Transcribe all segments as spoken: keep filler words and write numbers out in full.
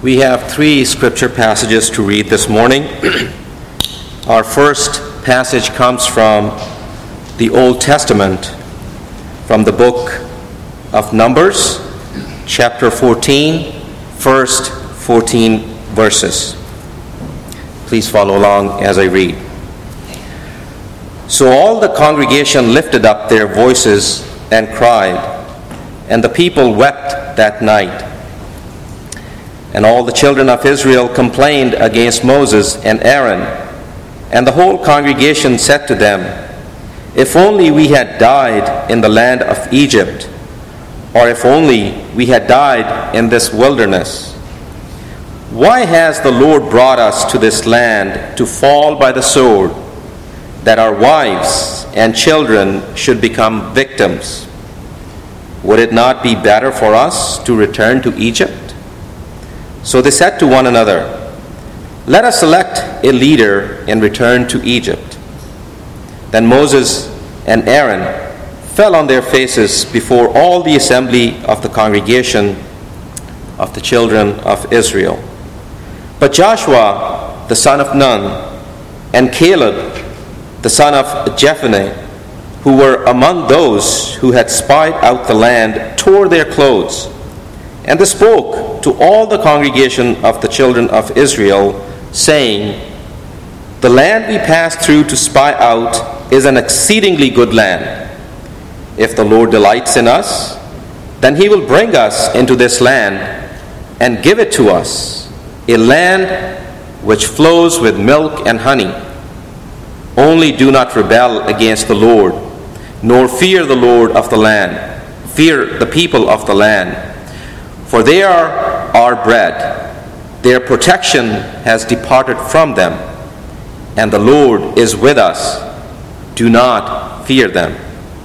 We have three scripture passages to read this morning. Our first passage comes from the Old Testament, from the book of Numbers, chapter fourteen, first fourteen verses. Please follow along as I read. So all the congregation lifted up their voices and cried, and the people wept that night. And all the children of Israel complained against Moses and Aaron. And the whole congregation said to them, "If only we had died in the land of Egypt, or if only we had died in this wilderness. Why has the Lord brought us to this land to fall by the sword, that our wives and children should become victims? Would it not be better for us to return to Egypt?" So they said to one another, "Let us select a leader and return to Egypt." Then Moses and Aaron fell on their faces before all the assembly of the congregation of the children of Israel. But Joshua, the son of Nun, and Caleb, the son of Jephunneh, who were among those who had spied out the land, tore their clothes. And they spoke to all the congregation of the children of Israel, saying, "The land we passed through to spy out is an exceedingly good land. If the Lord delights in us, then he will bring us into this land and give it to us, a land which flows with milk and honey. Only do not rebel against the Lord, nor fear the Lord of the land, fear the people of the land. For they are our bread. Their protection has departed from them, and the Lord is with us. Do not fear them."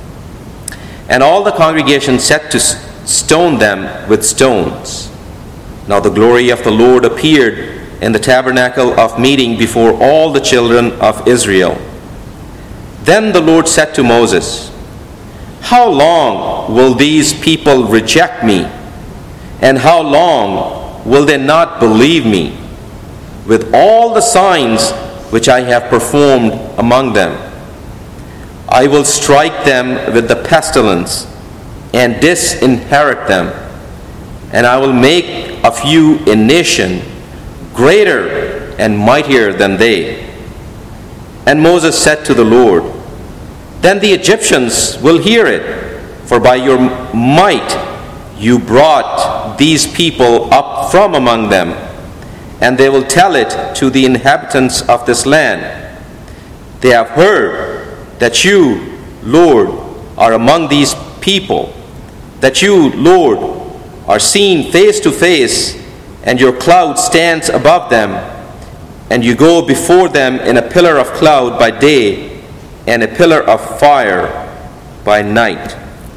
And all the congregation set to stone them with stones. Now the glory of the Lord appeared in the tabernacle of meeting before all the children of Israel. Then the Lord said to Moses, "How long will these people reject me? And how long will they not believe me, with all the signs which I have performed among them? I will strike them with the pestilence and disinherit them, and I will make of you a nation greater and mightier than they." And Moses said to the Lord, "Then the Egyptians will hear it, for by your might you brought these people up from among them, and they will tell it to the inhabitants of this land. They have heard that you, Lord, are among these people, that you, Lord, are seen face to face, and your cloud stands above them, and you go before them in a pillar of cloud by day and a pillar of fire by night."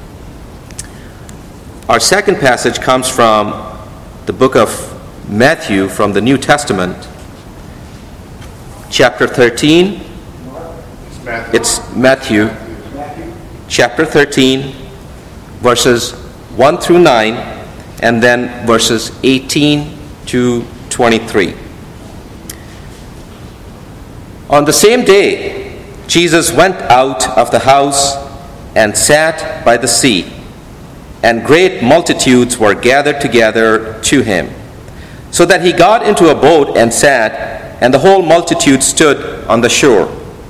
Our second passage comes from the book of Matthew from the New Testament, chapter thirteen. It's Matthew, chapter thirteen, verses one through nine, and then verses eighteen to twenty-three. On the same day, Jesus went out of the house and sat by the sea, and great multitudes were gathered together to him, so that he got into a boat and sat, and the whole multitude stood on the shore.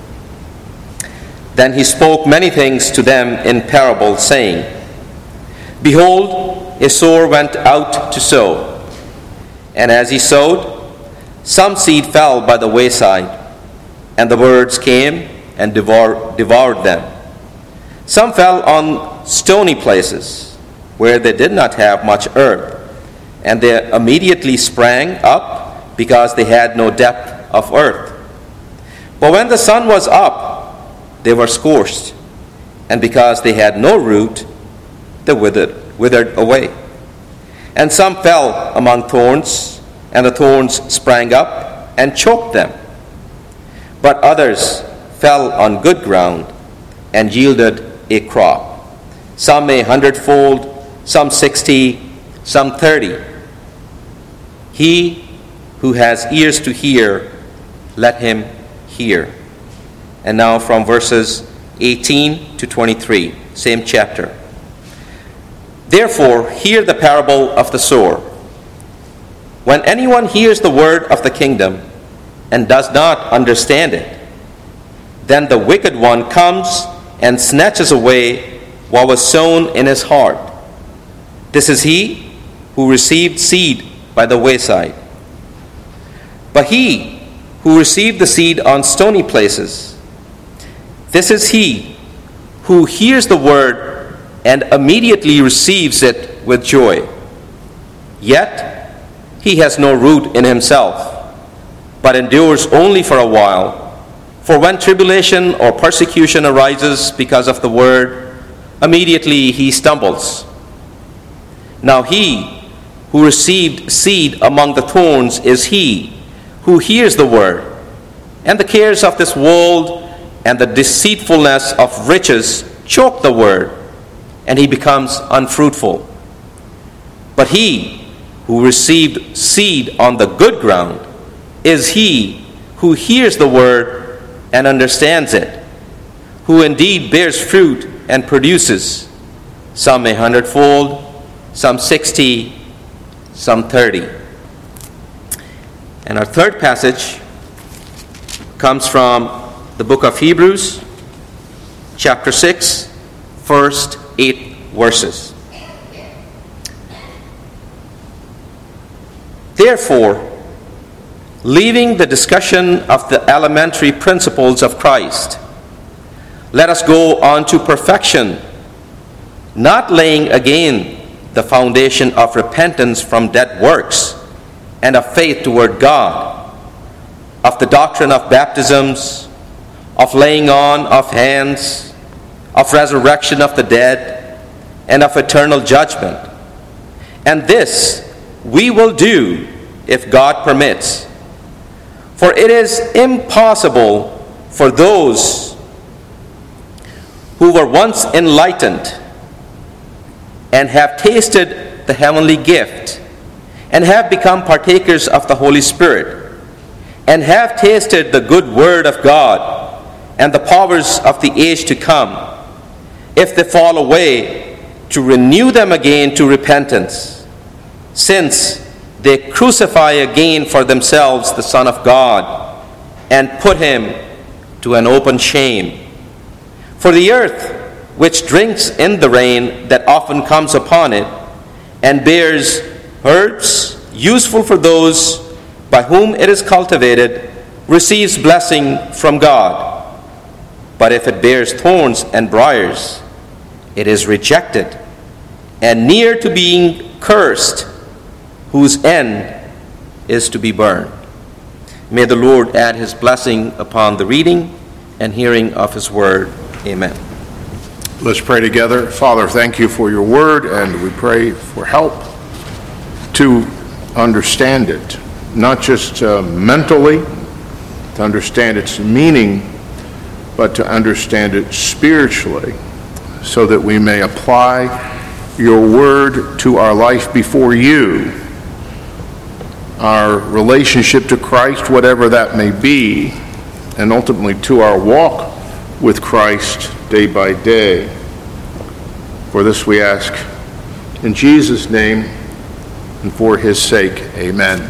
Then he spoke many things to them in parables, saying, "Behold, a sower went out to sow. And as he sowed, some seed fell by the wayside, and the birds came and devour, devoured them. Some fell on stony places, where they did not have much earth, and they immediately sprang up, because they had no depth of earth. But when the sun was up, they were scorched, and because they had no root, they withered, withered away. And some fell among thorns, and the thorns sprang up and choked them. But others fell on good ground and yielded a crop, some a hundredfold, some sixty, some thirty. He who has ears to hear, let him hear. And now from verses eighteen to twenty-three, same chapter. Therefore, hear the parable of the sower. When anyone hears the word of the kingdom and does not understand it, then the wicked one comes and snatches away what was sown in his heart. This is he who received seed by the wayside. But he who received the seed on stony places, this is he who hears the word and immediately receives it with joy. Yet he has no root in himself, but endures only for a while. For when tribulation or persecution arises because of the word, immediately he stumbles. Now he who received seed among the thorns is he who hears the word, and the cares of this world and the deceitfulness of riches choke the word, and he becomes unfruitful. But he who received seed on the good ground is he who hears the word and understands it, who indeed bears fruit and produces, some a hundredfold, some sixty, some thirty. And our third passage comes from the book of Hebrews, chapter six, first eight verses. Therefore, leaving the discussion of the elementary principles of Christ, let us go on to perfection, not laying again the foundation of repentance from dead works and of faith toward God, of the doctrine of baptisms, of laying on of hands, of resurrection of the dead, and of eternal judgment. And this we will do if God permits. For it is impossible for those who were once enlightened and have tasted the heavenly gift and have become partakers of the Holy Spirit and have tasted the good word of God and the powers of the age to come, if they fall away, to renew them again to repentance, since they crucify again for themselves the Son of God and put him to an open shame. For the earth, which drinks in the rain that often comes upon it, and bears herbs useful for those by whom it is cultivated, receives blessing from God. But if it bears thorns and briars, it is rejected and near to being cursed, whose end is to be burned. May the Lord add his blessing upon the reading and hearing of his word. Amen. Let's pray together. Father, thank you for your word, and we pray for help to understand it, not just uh, mentally, to understand its meaning, but to understand it spiritually, so that we may apply your word to our life before you, our relationship to Christ, whatever that may be, and ultimately to our walk with Christ day by day. For this we ask in Jesus' name and for his sake, amen.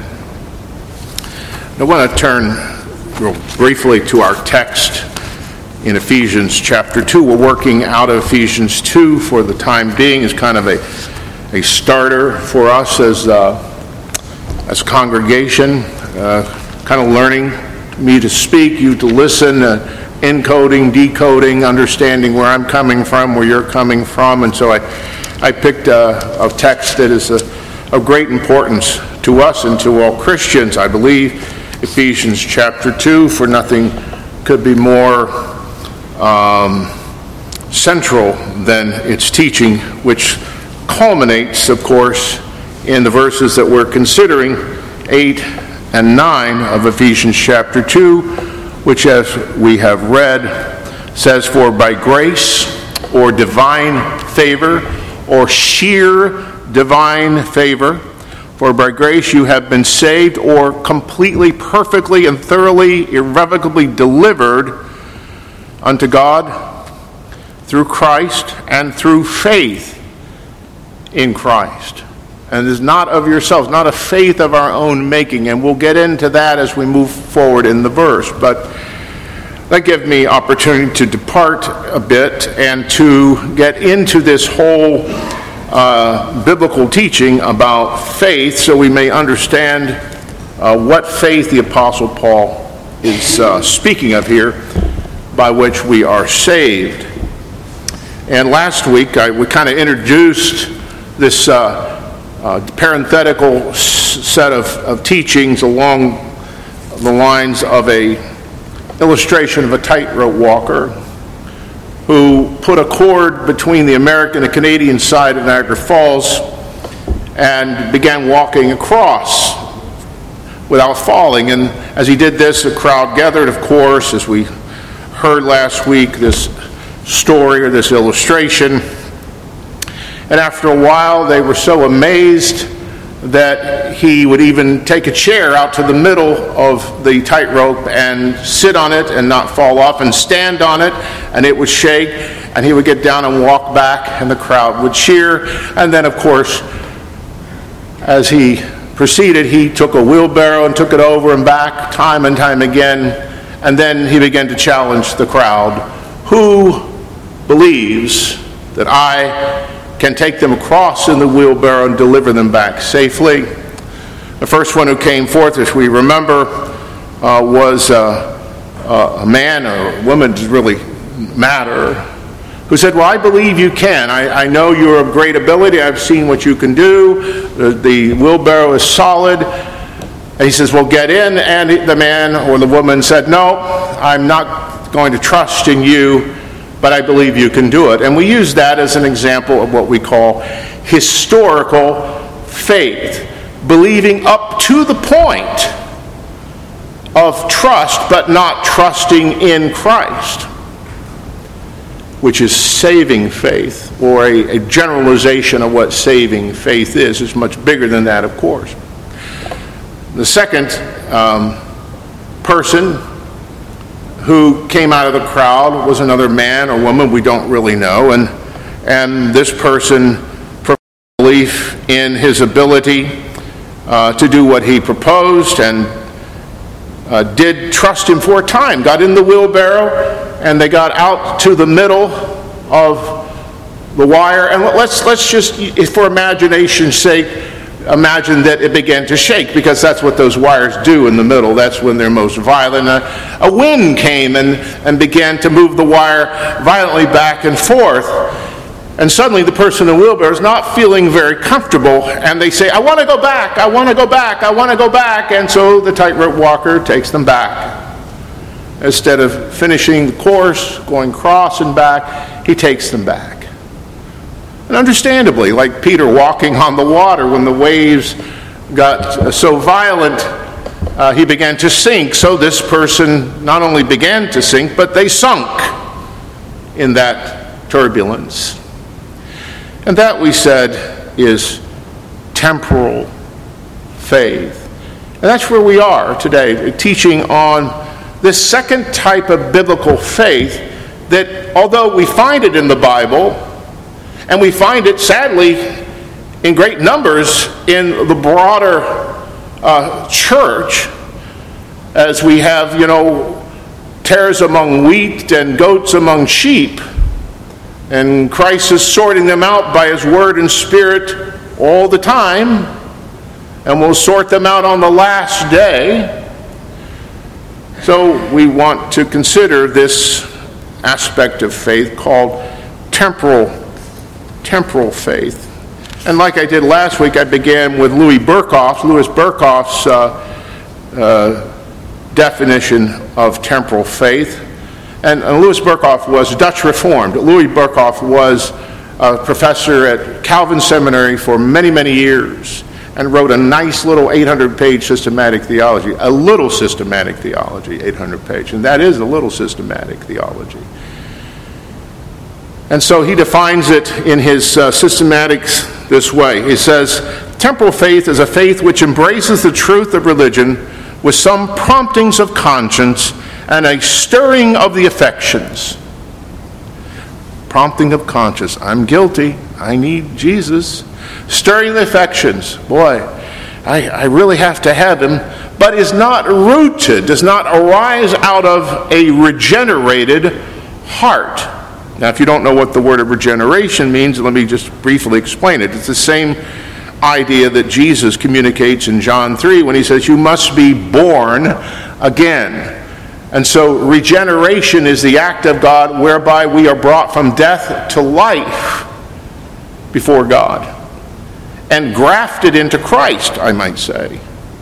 I want to turn real briefly to our text in Ephesians chapter two. We're working out of Ephesians two for the time being as kind of a, a starter for us as uh, as a congregation, uh, kind of learning me to speak, you to listen, uh, encoding, decoding, understanding where I'm coming from, where you're coming from. And so I, I picked a, a text that is a, of great importance to us and to all Christians. I believe Ephesians chapter two, for nothing could be more um, central than its teaching, which culminates, of course, in the verses that we're considering, eight and nine of Ephesians chapter two, which, as we have read, says, "For by grace or divine favor or sheer divine favor, For by grace you have been saved, or completely, perfectly, and thoroughly, irrevocably delivered unto God through Christ and through faith in Christ. And it is not of yourselves, not a faith of our own making. And we'll get into that as we move forward in the verse. But that gives me opportunity to depart a bit and to get into this whole uh, biblical teaching about faith, so we may understand uh, what faith the Apostle Paul is uh, speaking of here, by which we are saved. And last week I, we kind of introduced this uh, uh, parenthetical s- set of, of teachings along the lines of a illustration of a tightrope walker who put a cord between the American and Canadian side of Niagara Falls and began walking across without falling. And as he did this, the crowd gathered, of course, as we heard last week, this story or this illustration. And after a while, they were so amazed that he would even take a chair out to the middle of the tightrope and sit on it and not fall off, and stand on it, and it would shake, and he would get down and walk back, and the crowd would cheer. And then, of course, as he proceeded, he took a wheelbarrow and took it over and back time and time again, and then he began to challenge the crowd. Who believes that I can take them across in the wheelbarrow and deliver them back safely? The first one who came forth, as we remember, uh, was uh, uh, a man or a woman, doesn't really matter, who said, well, I believe you can. I, I know you're of great ability. I've seen what you can do. The, the wheelbarrow is solid. And he says, well, get in. And the man or the woman said, no, I'm not going to trust in you, but I believe you can do it. And we use that as an example of what we call historical faith, believing up to the point of trust, but not trusting in Christ, which is saving faith, or a, a generalization of what saving faith is. It's much bigger than that, of course. The second um, person who came out of the crowd was another man or woman, we don't really know, and and this person professed belief in his ability uh, to do what he proposed, and uh, did trust him for a time, got in the wheelbarrow, and they got out to the middle of the wire, and let's let's just, for imagination's sake, imagine that it began to shake, because that's what those wires do in the middle. That's when they're most violent. A, a wind came and, and began to move the wire violently back and forth. And suddenly the person in the wheelbarrow is not feeling very comfortable, and they say, I want to go back, I want to go back, I want to go back. And so the tightrope walker takes them back. Instead of finishing the course, going across and back, he takes them back. And understandably, like Peter walking on the water when the waves got so violent, uh, he began to sink. So this person not only began to sink, but they sunk in that turbulence. And that, we said, is temporal faith. And that's where we are today, teaching on this second type of biblical faith that, although we find it in the Bible, and we find it, sadly, in great numbers in the broader uh, church, as we have, you know, tares among wheat and goats among sheep. And Christ is sorting them out by his word and spirit all the time, and will sort them out on the last day. So we want to consider this aspect of faith called temporal temporal faith. And like I did last week, I began with Louis Berkhoff, Louis Berkhoff's uh, uh, definition of temporal faith. And, and Louis Berkhoff was Dutch Reformed. Louis Berkhoff was a professor at Calvin Seminary for many, many years, and wrote a nice little eight hundred page systematic theology, a little systematic theology, eight hundred page, and that is a little systematic theology. And so he defines it in his uh, systematics this way. He says, temporal faith is a faith which embraces the truth of religion with some promptings of conscience and a stirring of the affections. Prompting of conscience. I'm guilty. I need Jesus. Stirring the affections. Boy, I, I really have to have him. But is not rooted, does not arise out of a regenerated heart. Now, if you don't know what the word of regeneration means, let me just briefly explain it. It's the same idea that Jesus communicates in John three when he says, you must be born again. And so regeneration is the act of God whereby we are brought from death to life before God and grafted into Christ, I might say.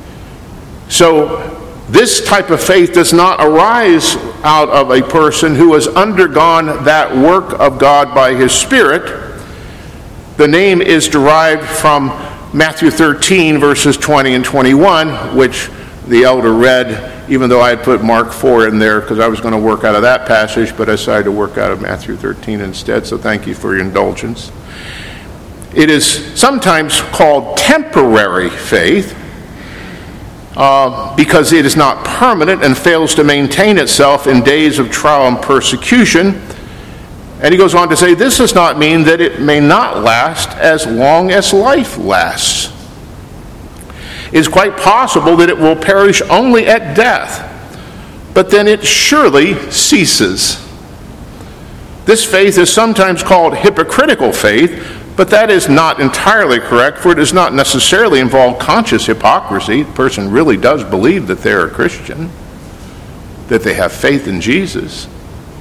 So this type of faith does not arise out of a person who has undergone that work of God by his Spirit. The name is derived from Matthew thirteen, verses twenty and twenty-one, which the elder read, even though I had put Mark four in there because I was going to work out of that passage, but I decided to work out of Matthew thirteen instead, so thank you for your indulgence. It is sometimes called temporary faith, Uh, because it is not permanent and fails to maintain itself in days of trial and persecution. And he goes on to say, this does not mean that it may not last as long as life lasts. It is quite possible that it will perish only at death, but then it surely ceases. This faith is sometimes called hypocritical faith, but that is not entirely correct, for it does not necessarily involve conscious hypocrisy. The person really does believe that they're a Christian, that they have faith in Jesus.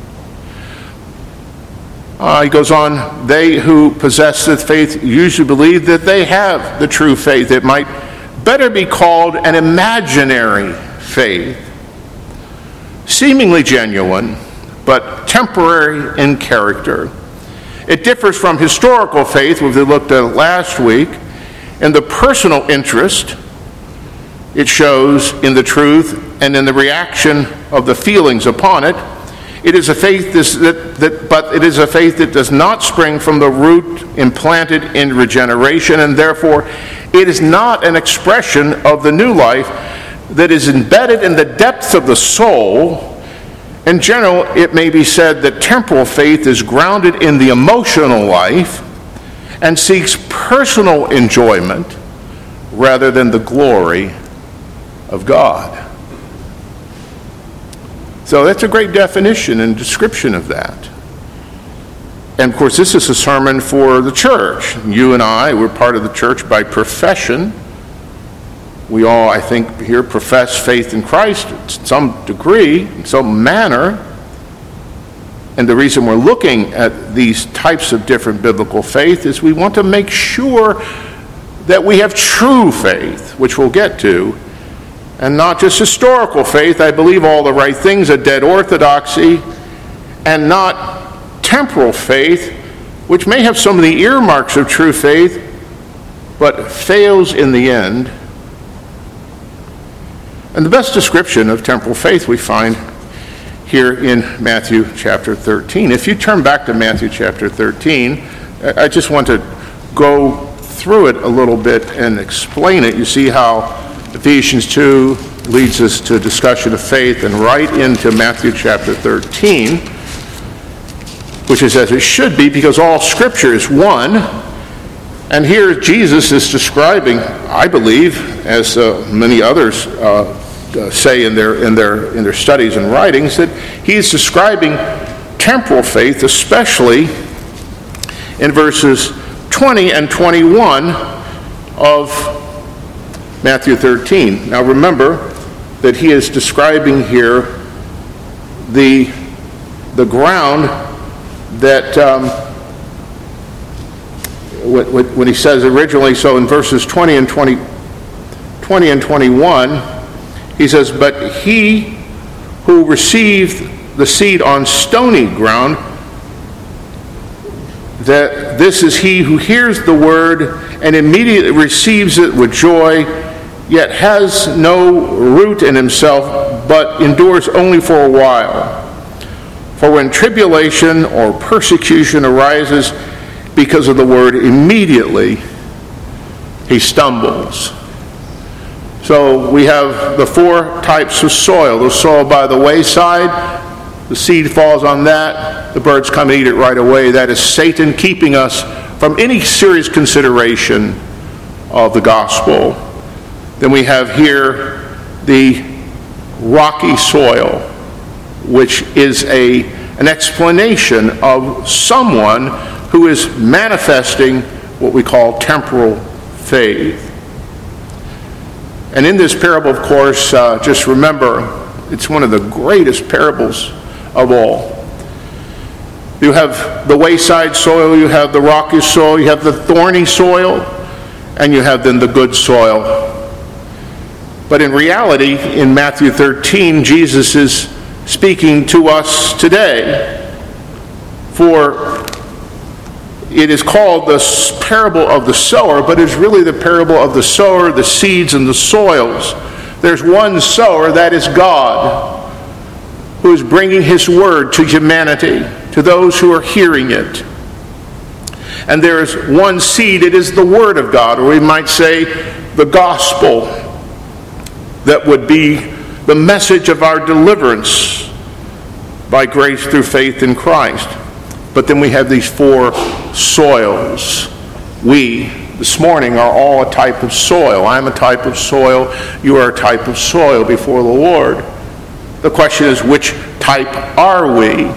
Uh, he goes on, they who possess this faith usually believe that they have the true faith. It might better be called an imaginary faith, seemingly genuine, but temporary in character. It differs from historical faith, which we looked at last week, in the personal interest it shows in the truth and in the reaction of the feelings upon it. It is a faith that, that, but it is a faith that does not spring from the root implanted in regeneration, and therefore it is not an expression of the new life that is embedded in the depths of the soul. In general, it may be said that temporal faith is grounded in the emotional life and seeks personal enjoyment rather than the glory of God. So that's a great definition and description of that. And of course, this is a sermon for the church. You and I, we're part of the church by profession. We all, I think, here profess faith in Christ to some degree, in some manner. And the reason we're looking at these types of different biblical faith is we want to make sure that we have true faith, which we'll get to, and not just historical faith. I believe all the right things, a dead orthodoxy, and not temporal faith, which may have some of the earmarks of true faith, but fails in the end. And the best description of temporal faith we find here in Matthew chapter thirteen. If you turn back to Matthew chapter thirteen, I just want to go through it a little bit and explain it. You see how Ephesians two leads us to a discussion of faith, and right into Matthew chapter thirteen, which is as it should be, because all Scripture is one. And here Jesus is describing, I believe, as uh, many others uh, uh, say in their in their in their studies and writings, that he is describing temporal faith, especially in verses twenty and twenty-one of Matthew thirteen. Now remember that he is describing here the the ground that um, when, when he says originally, so in verses twenty and twenty, twenty and twenty-one, he says, "But he who received the seed on stony ground, that this is he who hears the word and immediately receives it with joy, yet has no root in himself, but endures only for a while. For when tribulation or persecution arises because of the word, immediately he stumbles. So we have the four types of soil. The soil by the wayside, the seed falls on that, the birds come and eat it right away. That is Satan keeping us from any serious consideration of the gospel. Then we have here the rocky soil, which is a, an explanation of someone who is manifesting what we call temporal faith. And in this parable, of course, uh, just remember, it's one of the greatest parables of all. You have the wayside soil, you have the rocky soil, you have the thorny soil, and you have then the good soil. But in reality, in Matthew thirteen, Jesus is speaking to us today. For it is called the parable of the sower, but it's really the parable of the sower, the seeds, and the soils. There's one sower, that is God, who is bringing his word to humanity, to those who are hearing it. And there is one seed, it is the word of God, or we might say the gospel, that would be the message of our deliverance by grace through faith in Christ. But then we have these four soils. We, this morning, are all a type of soil. I'm a type of soil. You are a type of soil before the Lord. The question is, which type are we?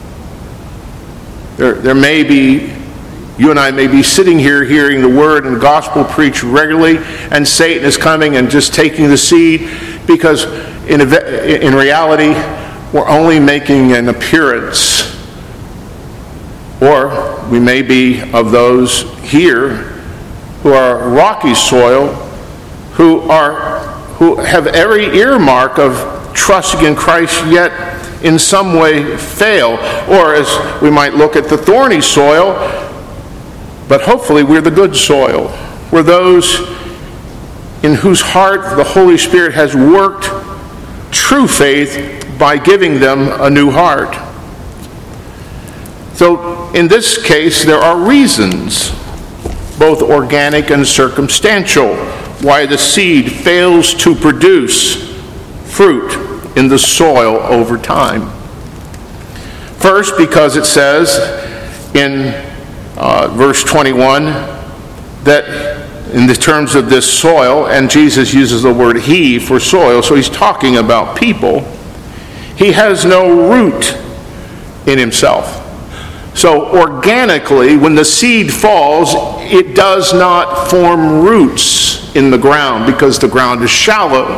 There, there may be, you and I may be sitting here hearing the word and the gospel preached regularly, and Satan is coming and just taking the seed, because in, in reality, we're only making an appearance. Or we may be of those here who are rocky soil, who are who have every earmark of trusting in Christ, yet in some way fail. Or as we might look at the thorny soil, but hopefully we're the good soil. We're those in whose heart the Holy Spirit has worked true faith by giving them a new heart. So in this case, there are reasons, both organic and circumstantial, why the seed fails to produce fruit in the soil over time. First, because it says in uh, verse twenty-one that in the terms of this soil, and Jesus uses the word he for soil, so he's talking about people, he has no root in himself. So organically, when the seed falls, it does not form roots in the ground because the ground is shallow.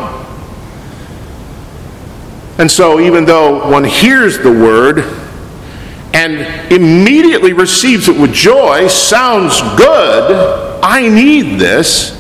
And so even though one hears the word and immediately receives it with joy, sounds good, I need this,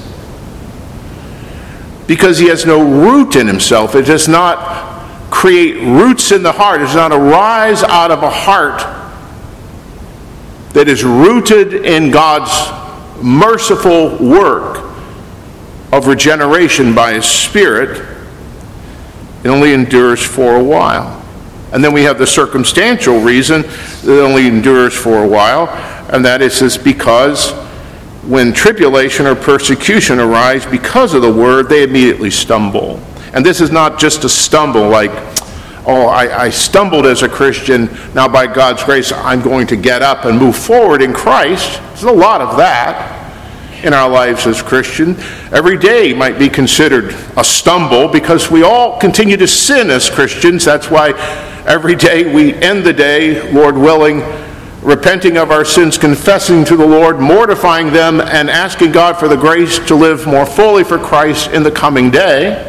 because he has no root in himself. It does not create roots in the heart. It does not arise out of a heart that is rooted in God's merciful work of regeneration by his Spirit. It only endures for a while. And then we have the circumstantial reason that it only endures for a while, and that is this because when tribulation or persecution arise because of the word, they immediately stumble. And this is not just a stumble like, oh, I, I stumbled as a Christian, now by God's grace I'm going to get up and move forward in Christ. There's a lot of that in our lives as Christians. Every day might be considered a stumble because we all continue to sin as Christians. That's why every day we end the day, Lord willing, repenting of our sins, confessing to the Lord, mortifying them, and asking God for the grace to live more fully for Christ in the coming day.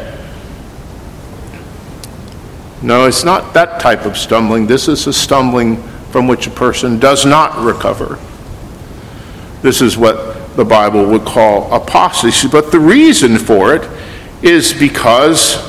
No, it's not that type of stumbling. This is a stumbling from which a person does not recover. This is what the Bible would call apostasy. But the reason for it is because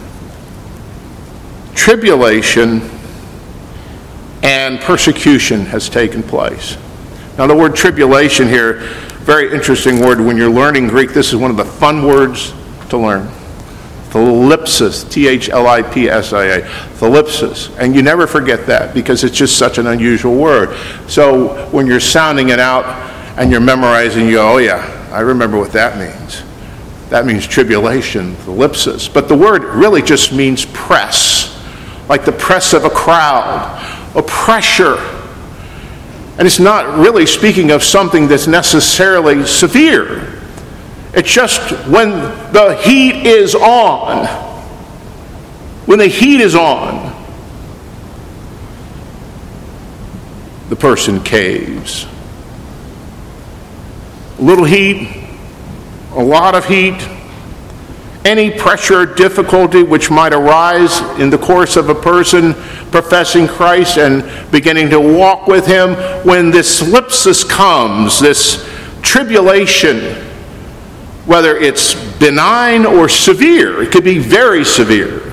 tribulation and persecution has taken place. Now the word tribulation here, very interesting word. When you're learning Greek, this is one of the fun words to learn. Thlipsis, T H L I P S I A, thlipsis. And you never forget that because it's just such an unusual word. So when you're sounding it out and you're memorizing, you go, oh yeah, I remember what that means. That means tribulation, thlipsis. But the word really just means press, like the press of a crowd, a pressure. And it's not really speaking of something that's necessarily severe. It's just when the heat is on, when the heat is on, the person caves. A little heat, a lot of heat, any pressure or difficulty which might arise in the course of a person professing Christ and beginning to walk with him, when this thlipsis comes, this tribulation, whether it's benign or severe, it could be very severe,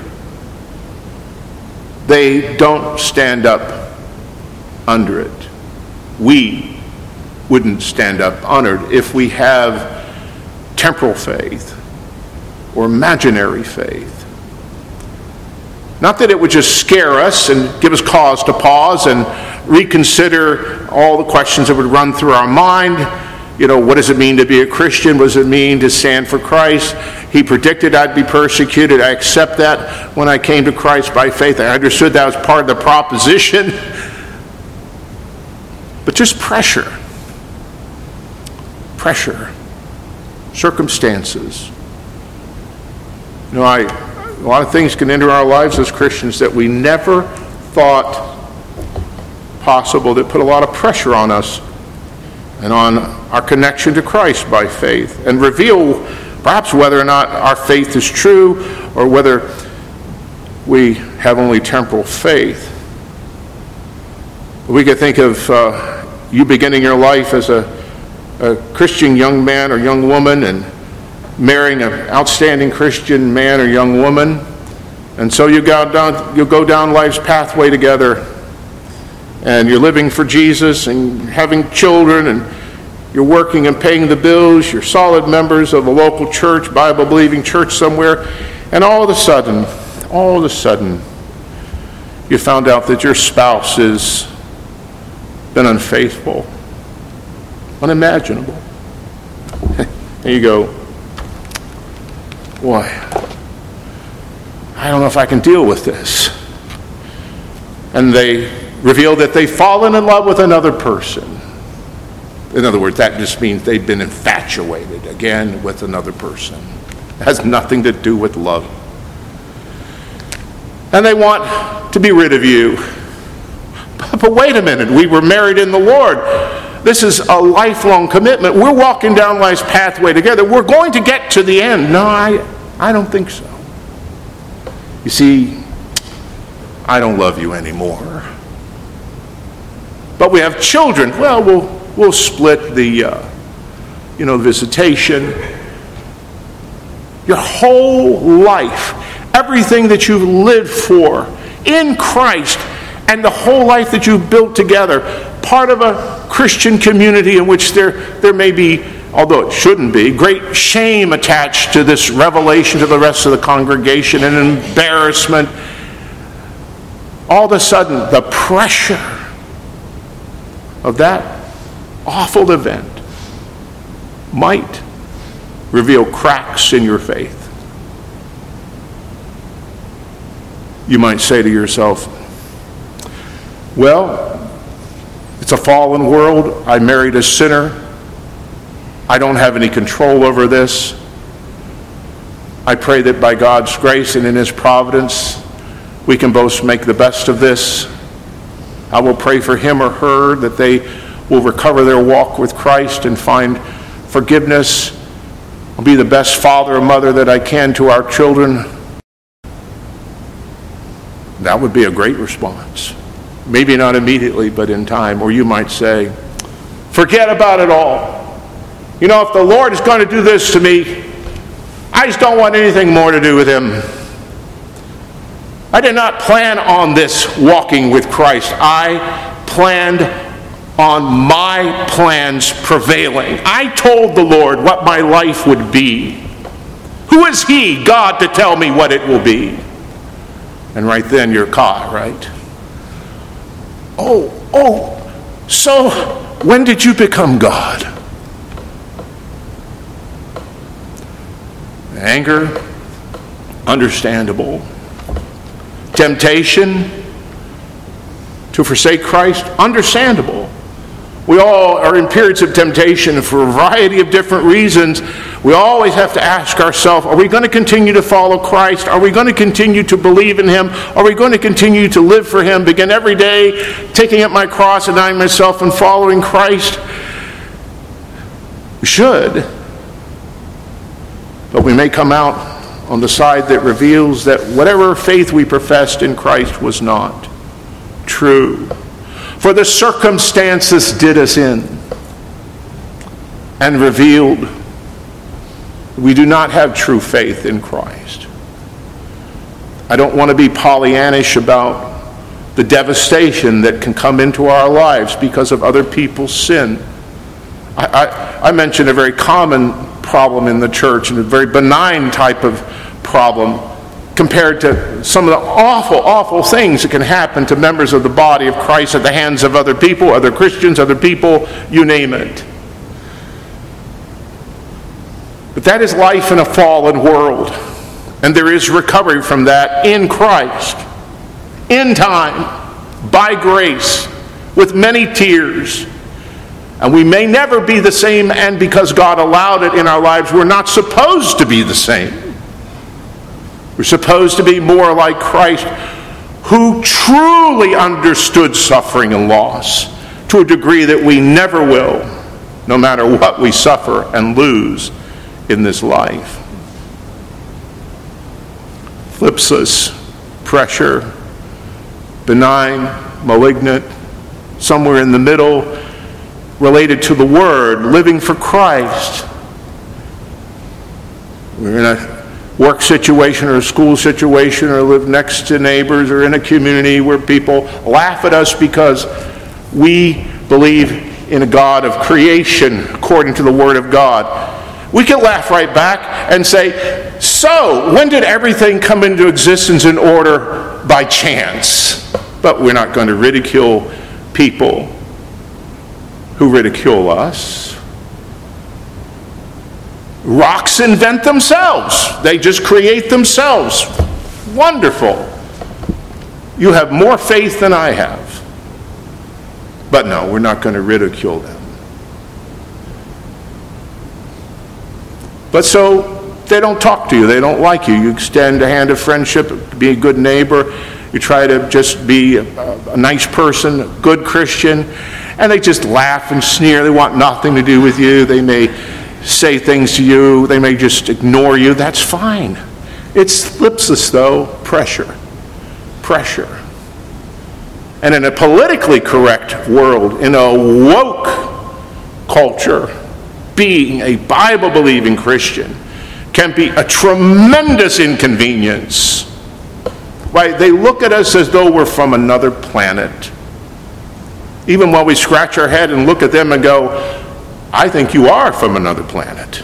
they don't stand up under it. We wouldn't stand up under it if we have temporal faith or imaginary faith. Not that it would just scare us and give us cause to pause and reconsider all the questions that would run through our mind. You know, what does it mean to be a Christian? What does it mean to stand for Christ? He predicted I'd be persecuted. I accept that when I came to Christ by faith. I understood that was part of the proposition. But just pressure. Pressure. Circumstances. You know, I, a lot of things can enter our lives as Christians that we never thought possible, that put a lot of pressure on us and on our connection to Christ by faith, and reveal perhaps whether or not our faith is true or whether we have only temporal faith. We could think of uh, you beginning your life as a, a Christian young man or young woman and marrying an outstanding Christian man or young woman, and so you go down, you go down life's pathway together, and you're living for Jesus and having children, and you're working and paying the bills, you're solid members of a local church, Bible-believing church somewhere, and all of a sudden, all of a sudden, you found out that your spouse has been unfaithful, unimaginable. And you go, boy, I don't know if I can deal with this. And they reveal that they've fallen in love with another person. In other words, that just means they've been infatuated again with another person. It has nothing to do with love. And they want to be rid of you. But, but wait a minute, we were married in the Lord. This is a lifelong commitment. We're walking down life's pathway together. We're going to get to the end. No, I, I don't think so. You see, I don't love you anymore. But we have children. Well, we'll we'll split the, uh, you know, visitation. Your whole life, everything that you've lived for in Christ, and the whole life that you've built together, part of a Christian community in which there there may be, although it shouldn't be, great shame attached to this revelation to the rest of the congregation and embarrassment. All of a sudden, the pressure of that awful event might reveal cracks in your faith. You might say to yourself, well, it's a fallen world. I married a sinner. I don't have any control over this. I pray that by God's grace and in His providence, we can both make the best of this. I will pray for him or her that they will recover their walk with Christ and find forgiveness. I'll be the best father or mother that I can to our children. That would be a great response. Maybe not immediately, but in time. Or you might say, forget about it all. You know, if the Lord is going to do this to me, I just don't want anything more to do with him. I did not plan on this walking with Christ. I planned on my plans prevailing. I told the Lord what my life would be. Who is he, God, to tell me what it will be? And right then you're caught, right? Oh, oh, so when did you become God? Anger, understandable. Temptation to forsake Christ, understandable. We all are in periods of temptation for a variety of different reasons. We always have to ask ourselves, are we going to continue to follow Christ? Are we going to continue to believe in him? Are we going to continue to live for him? Begin every day taking up my cross, denying myself, and following Christ? We should. But we may come out on the side that reveals that whatever faith we professed in Christ was not true. For the circumstances did us in and revealed we do not have true faith in Christ. I don't want to be Pollyannish about the devastation that can come into our lives because of other people's sin. I, I, I mentioned a very common problem in the church, and a very benign type of problem compared to some of the awful, awful things that can happen to members of the body of Christ at the hands of other people, other Christians, other people, you name it. But that is life in a fallen world, and there is recovery from that in Christ, in time, by grace, with many tears. And we may never be the same, and because God allowed it in our lives, we're not supposed to be the same. We're supposed to be more like Christ, who truly understood suffering and loss to a degree that we never will, no matter what we suffer and lose in this life. Thlipsis, pressure, benign, malignant, somewhere in the middle, related to the Word, living for Christ. We're in a work situation or a school situation, or live next to neighbors, or in a community where people laugh at us because we believe in a God of creation according to the Word of God. We can laugh right back and say, so, when did everything come into existence in order by chance? But we're not going to ridicule people who ridicule us. Rocks invent themselves. They just create themselves. Wonderful. You have more faith than I have. But no, we're not going to ridicule them. But so, they don't talk to you. They don't like you. You extend a hand of friendship, be a good neighbor. You try to just be a, a nice person, a good Christian. And they just laugh and sneer. They want nothing to do with you. They may say things to you. They may just ignore you. That's fine. It's thlipsis, though, pressure. Pressure. And in a politically correct world, in a woke culture, being a Bible-believing Christian can be a tremendous inconvenience. Right? They look at us as though we're from another planet. Even while we scratch our head and look at them and go, I think you are from another planet.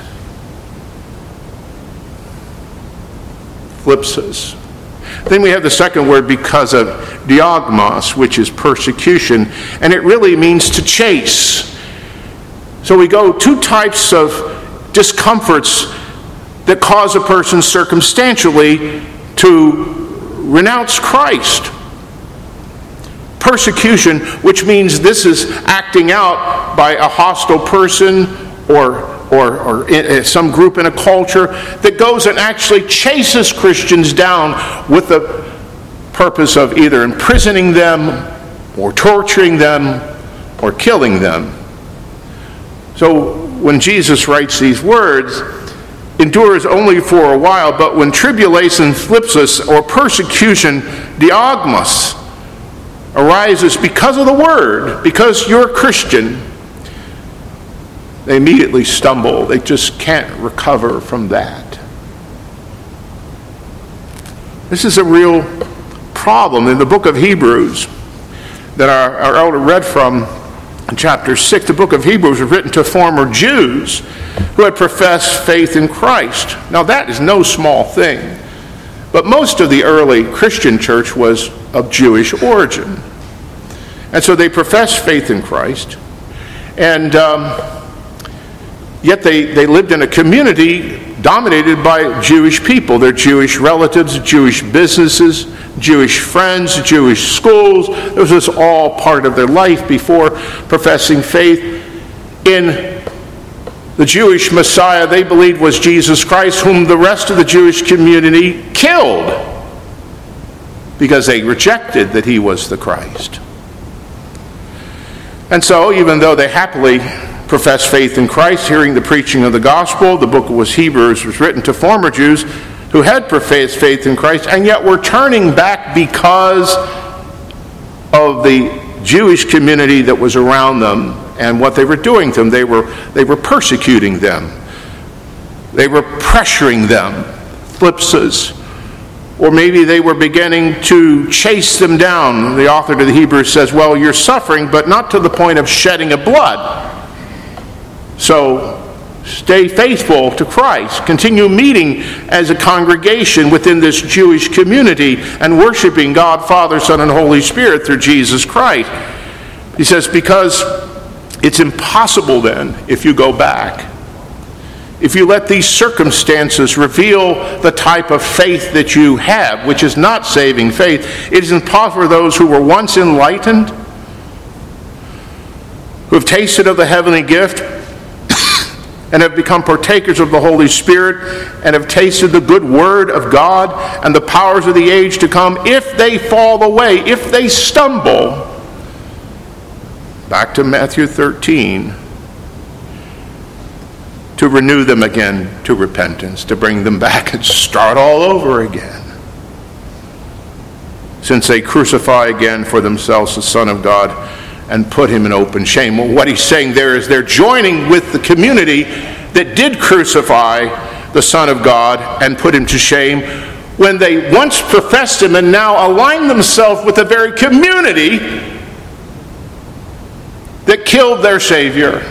Thlipsis. Then we have the second word, because of, diagmos, which is persecution, and it really means to chase. So we go two types of discomforts that cause a person circumstantially to renounce Christ. Persecution, which means this is acting out by a hostile person or, or, or in, some group in a culture that goes and actually chases Christians down with the purpose of either imprisoning them or torturing them or killing them. So when Jesus writes these words, endures only for a while, but when tribulation, thlipsis, or persecution, diagmos, arises because of the word, because you're a Christian, they immediately stumble. They just can't recover from that. This is a real problem. In the book of Hebrews that our, our elder read from, In chapter six, the book of Hebrews was written to former Jews who had professed faith in Christ. Now that is no small thing, but most of the early Christian church was of Jewish origin. And so they professed faith in Christ, and um, yet they, they lived in a community dominated by Jewish people, their Jewish relatives, Jewish businesses, Jewish friends, Jewish schools. This was all part of their life before professing faith in the Jewish Messiah they believed was Jesus Christ, whom the rest of the Jewish community killed because they rejected that he was the Christ. And so, even though they happily professed faith in Christ, hearing the preaching of the gospel, the book of Hebrews was written to former Jews who had professed faith in Christ, and yet were turning back because of the Jewish community that was around them and what they were doing to them. They were, they were persecuting them. They were pressuring them, thlipsis. Or maybe they were beginning to chase them down. The author to the Hebrews says, well, you're suffering, but not to the point of shedding of blood. So stay faithful to Christ. Continue meeting as a congregation within this Jewish community and worshiping God, Father, Son, and Holy Spirit through Jesus Christ. He says, because it's impossible then, if you go back, if you let these circumstances reveal the type of faith that you have, which is not saving faith, it is impossible for those who were once enlightened, who have tasted of the heavenly gift, and have become partakers of the Holy Spirit, and have tasted the good word of God and the powers of the age to come, if they fall away, if they stumble, back to Matthew thirteen, to renew them again to repentance, to bring them back and start all over again. Since they crucify again for themselves the Son of God and put him in open shame. Well, what he's saying there is they're joining with the community that did crucify the Son of God and put him to shame when they once professed him and now align themselves with the very community that killed their Savior.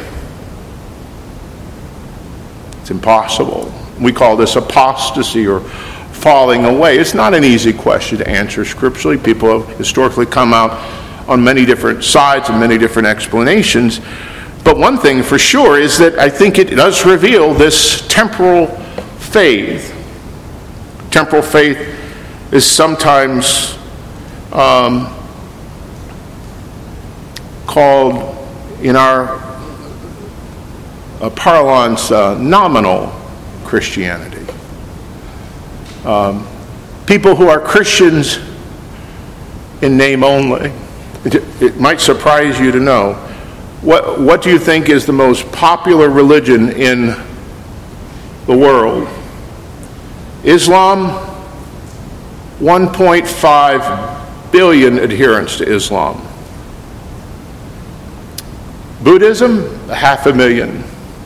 It's impossible. We call this apostasy or falling away. It's not an easy question to answer scripturally. People have historically come out on many different sides and many different explanations. But one thing for sure is that I think it does reveal this temporal faith. Temporal faith is sometimes um, called in our uh, parlance uh, nominal Christianity. Um, people who are Christians in name only. It, it might surprise you to know. What, what do you think is the most popular religion in the world? Islam, one point five billion adherents to Islam. Buddhism, a half a million.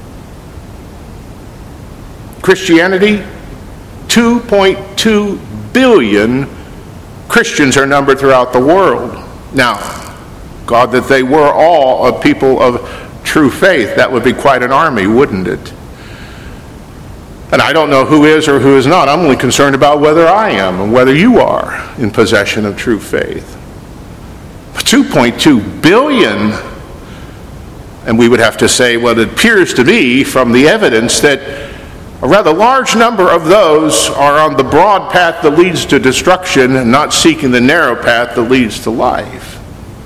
Christianity, two point two billion Christians are numbered throughout the world. Now, God, that they were all a people of true faith. That would be quite an army, wouldn't it? And I don't know who is or who is not. I'm only concerned about whether I am and whether you are in possession of true faith. two point two billion. And we would have to say, well, it appears to me from the evidence that a rather large number of those are on the broad path that leads to destruction and not seeking the narrow path that leads to life.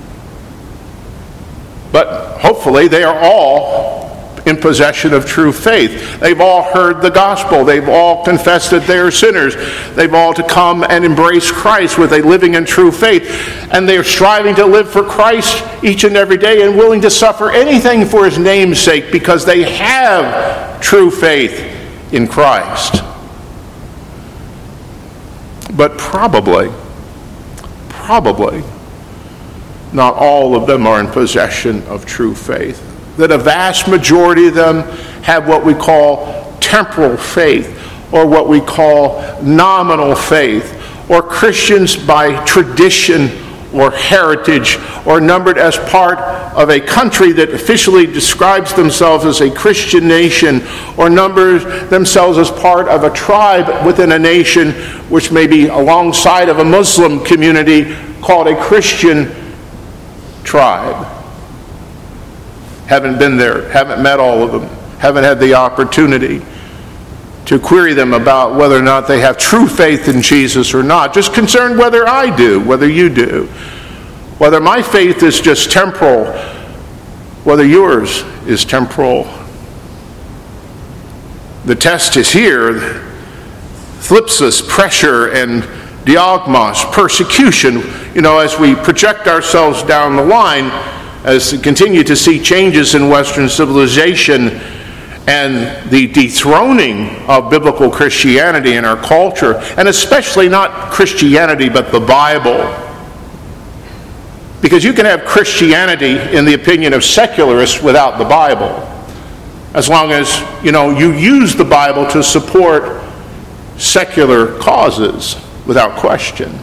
But hopefully they are all in possession of true faith. They've all heard the gospel. They've all confessed that they are sinners. They've all to come and embrace Christ with a living and true faith. And they are striving to live for Christ each and every day and willing to suffer anything for his name's sake because they have true faith in Christ. But probably, probably, not all of them are in possession of true faith. That a vast majority of them have what we call temporal faith, or what we call nominal faith, or Christians by tradition or heritage, or numbered as part of a country that officially describes themselves as a Christian nation, or numbers themselves as part of a tribe within a nation which may be alongside of a Muslim community called a Christian tribe. Haven't been there, haven't met all of them, haven't had the opportunity to query them about whether or not they have true faith in Jesus or not. Just concerned whether I do, whether you do. Whether my faith is just temporal, whether yours is temporal. The test is here. Thlipsis, pressure, and diagmos, persecution. You know, as we project ourselves down the line, as we continue to see changes in Western civilization, and the dethroning of biblical Christianity in our culture, and especially not Christianity, but the Bible. Because you can have Christianity in the opinion of secularists without the Bible, as long as, you know, you use the Bible to support secular causes without question.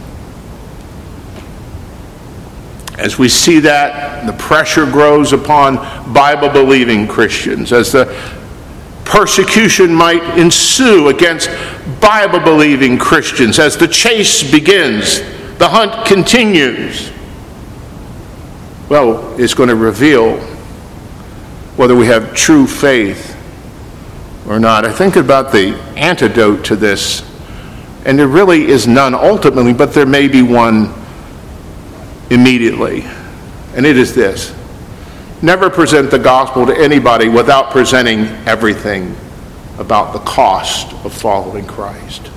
As we see that, the pressure grows upon Bible-believing Christians, as the persecution might ensue against Bible-believing Christians, as the chase begins, the hunt continues. Well, it's going to reveal whether we have true faith or not. I think about the antidote to this, and there really is none ultimately, but there may be one immediately, and it is this: never present the gospel to anybody without presenting everything about the cost of following Christ.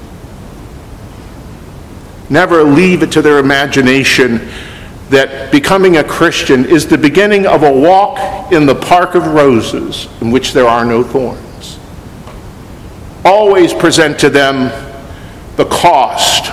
Never leave it to their imagination that becoming a Christian is the beginning of a walk in the park of roses in which there are no thorns. Always present to them the cost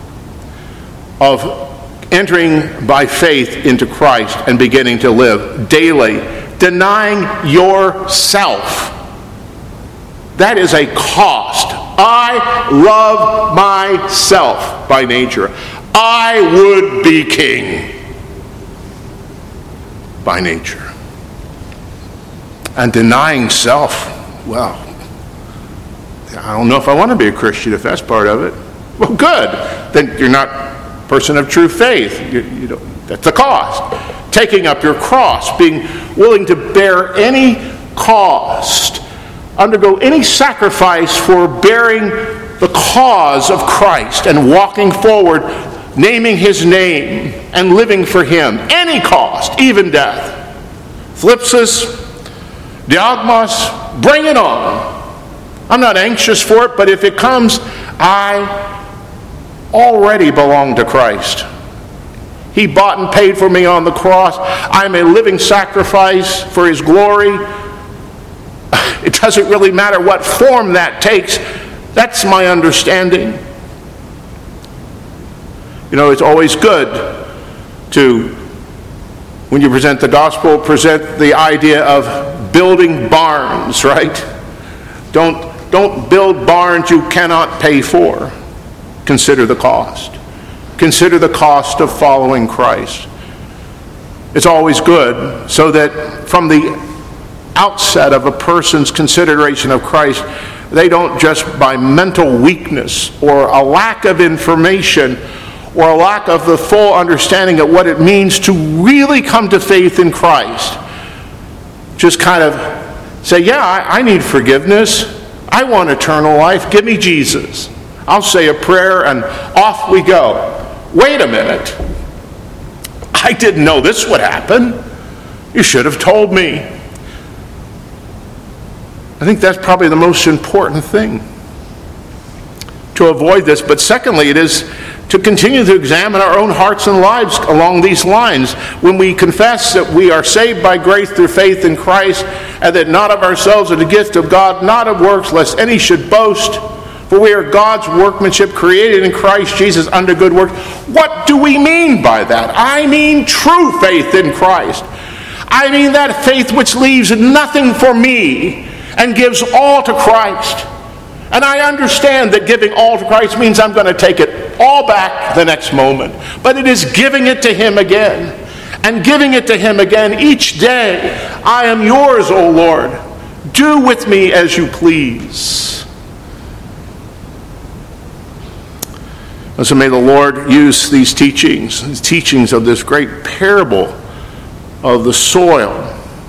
of entering by faith into Christ and beginning to live daily, denying yourself. That is a cost. I love myself by nature. I would be king by nature. And denying self, well, I don't know if I want to be a Christian if that's part of it. Well, good. Then you're not a person of true faith. You, you know, that's the cost. Taking up your cross, being willing to bear any cost, undergo any sacrifice for bearing the cause of Christ and walking forward, naming his name and living for him. Any cost, even death. Thlipsis, diagmos, bring it on. I'm not anxious for it, but if it comes, I already belong to Christ. He bought and paid for me on the cross. I'm a living sacrifice for his glory. It doesn't really matter what form that takes. That's my understanding. You know, it's always good to, when you present the gospel, present the idea of building barns, right? Don't, don't build barns you cannot pay for. Consider the cost. Consider the cost of following Christ. It's always good so that from the outset of a person's consideration of Christ, they don't just by mental weakness or a lack of information or a lack of the full understanding of what it means to really come to faith in Christ, just kind of say, yeah, I, I need forgiveness. I want eternal life. Give me Jesus. I'll say a prayer and off we go. Wait a minute. I didn't know this would happen. You should have told me. I think that's probably the most important thing, to avoid this. But secondly, it is to continue to examine our own hearts and lives along these lines. When we confess that we are saved by grace through faith in Christ, and that not of ourselves are the gift of God, not of works, lest any should boast. For we are God's workmanship, created in Christ Jesus unto good works. What do we mean by that? I mean true faith in Christ. I mean that faith which leaves nothing for me and gives all to Christ. And I understand that giving all to Christ means I'm going to take it all back the next moment. But it is giving it to him again. And giving it to him again each day. I am yours, O Lord. Do with me as you please. And so may the Lord use these teachings, these teachings of this great parable of the soil,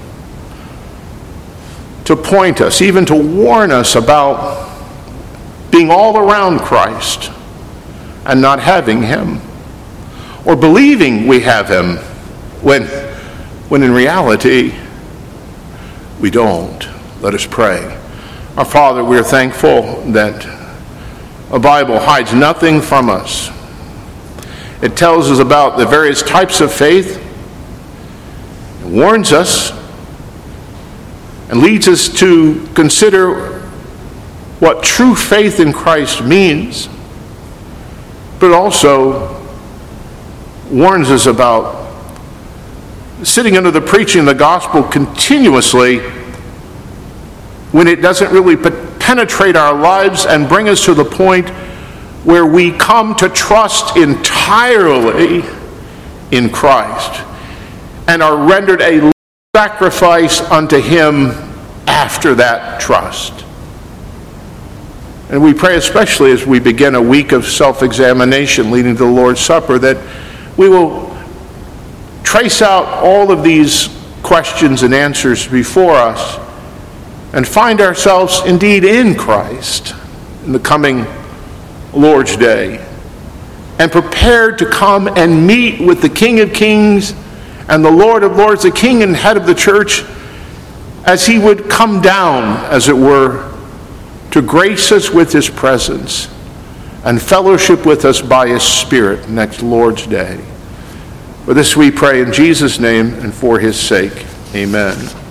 to point us, even to warn us about being all around Christ and not having him, or believing we have him when, when in reality we don't. Let us pray. Our Father, we are thankful that the Bible hides nothing from us. It tells us about the various types of faith, it warns us, and leads us to consider what true faith in Christ means, but also warns us about sitting under the preaching of the gospel continuously when it doesn't really penetrate our lives and bring us to the point where we come to trust entirely in Christ and are rendered a sacrifice unto him after that trust. And we pray especially as we begin a week of self-examination leading to the Lord's Supper that we will trace out all of these questions and answers before us and find ourselves indeed in Christ in the coming Lord's Day, and prepared to come and meet with the King of Kings and the Lord of Lords, the King and head of the church, as he would come down, as it were, to grace us with his presence and fellowship with us by his Spirit next Lord's Day. For this we pray in Jesus' name and for his sake. Amen.